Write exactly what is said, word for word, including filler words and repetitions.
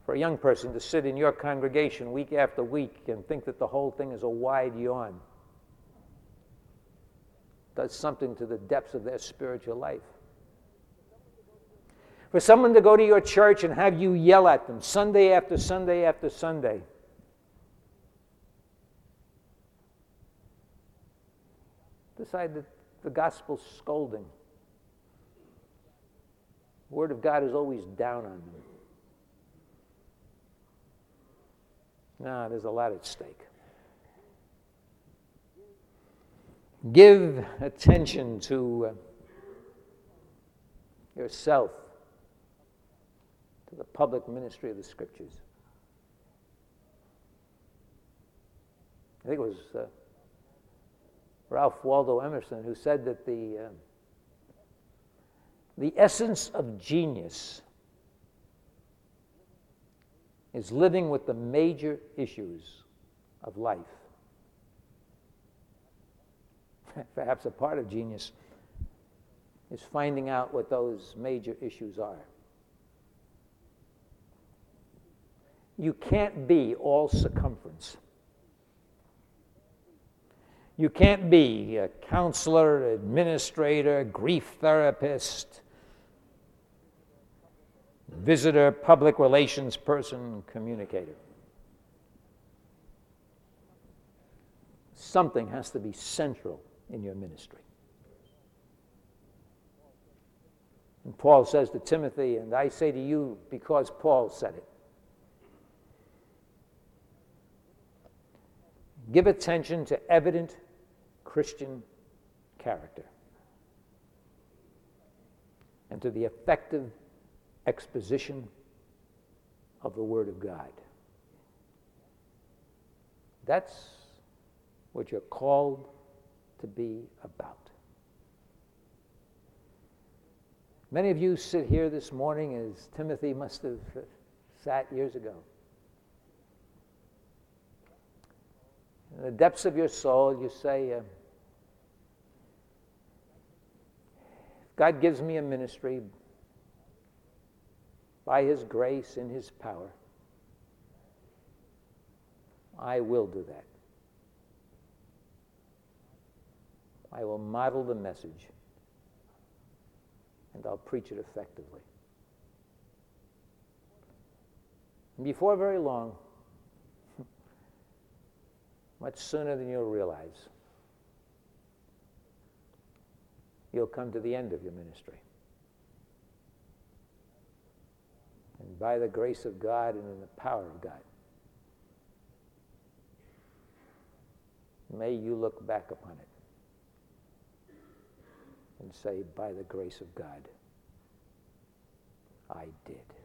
For a young person to sit in your congregation week after week and think that the whole thing is a wide yawn does something to the depths of their spiritual life. For someone to go to your church and have you yell at them Sunday after Sunday after Sunday, decide that the gospel's scolding. The Word of God is always down on them. No, there's a lot at stake. Give attention to uh, yourself, to the public ministry of the Scriptures. I think it was uh, Ralph Waldo Emerson who said that the, uh, the essence of genius is living with the major issues of life. Perhaps a part of genius is finding out what those major issues are. You can't be all circumference. You can't be a counselor, administrator, grief therapist, visitor, public relations person, communicator. Something has to be central in your ministry. And Paul says to Timothy, and I say to you because Paul said it, give attention to evident Christian character and to the effective exposition of the Word of God. That's what you're called to be about. Many of you sit here this morning as Timothy must have sat years ago. In the depths of your soul, you say, uh, God gives me a ministry by His grace and His power. I will do that. I will model the message, and I'll preach it effectively. And before very long, much sooner than you'll realize, you'll come to the end of your ministry. And by the grace of God and in the power of God, may you look back upon it and say, by the grace of God, I did.